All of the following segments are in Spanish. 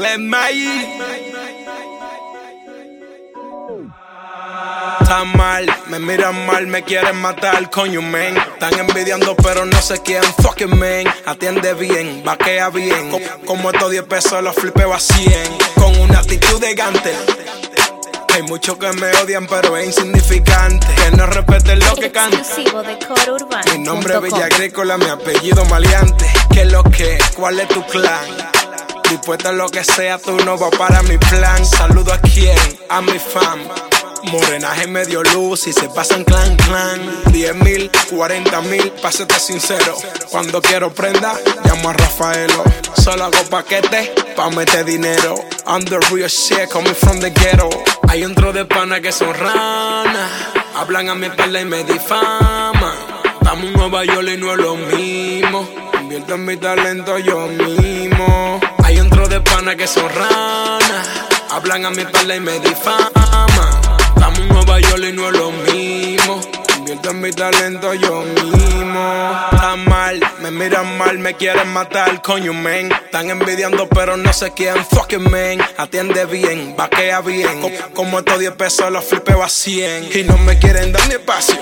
Está mal, me miran mal, me quieren matar, coño, men. Están envidiando, pero no sé quién. Fucking man, atiende bien, vaquea bien. Como estos 10 pesos los flipeo a 100. Con una actitud de gante. Hay muchos que me odian, pero es insignificante. Que no respeten lo que canto. Exclusivo de CoreUrbano.com. Mi nombre es Villa Agrícola, mi apellido Maleante. ¿Qué es lo que? ¿Cuál es tu clan? Dispuesta a lo que sea, tú no vas para mi plan. Saludo a quién, a mi fam. Morenaje medio luz y se pasan clan. 10,000, 40,000, pásate sincero. Cuando quiero prenda, llamo a Rafaelo. Solo hago paquetes pa' meter dinero. I'm the real shit, coming from the ghetto. Hay un tro de pana que son ranas. Hablan a mi espalda y me difaman. Estamos en Nueva York y no es lo mismo. Invierto en mi talento yo mismo. Hay un tro de pana que son ranas. Hablan a mi espalda y me difaman. Estamos en Nueva York y no es lo mismo. Invierto en mi talento yo mismo. Está mal, me miran mal, me quieren matar, coño, men. Están envidiando, pero no sé quién. Fucking man, atiende bien, vaquea bien. Como estos 10 pesos los flipeo a 100. Y no me quieren dar ni espacio.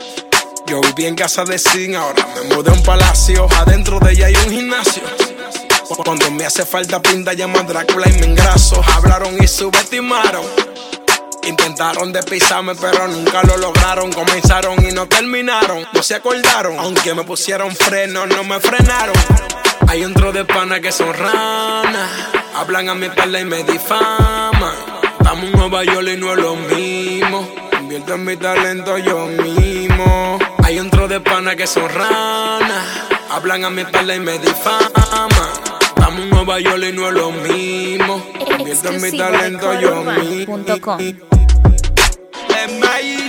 Yo viví en casa de zinc, ahora me mudé a un palacio. Adentro de ella hay un gimnasio. Cuando me hace falta pinta, llama a Drácula y me engraso. Hablaron y subestimaron. Intentaron despisarme, pero nunca lo lograron. Comenzaron y no terminaron. No se acordaron. Aunque me pusieron freno, no me frenaron. Hay un tro de pana que son ranas. Hablan a mi espalda y me difaman. Estamos en Nueva York y no es lo mismo. Invierto en mi talento yo mismo. Hay un tro de pana que son ranas. Hablan a mi espalda y me difaman. Estamos en Nueva York y no es lo mismo. Invierto en mi talento yo mismo. CoreUrbano.com. Let me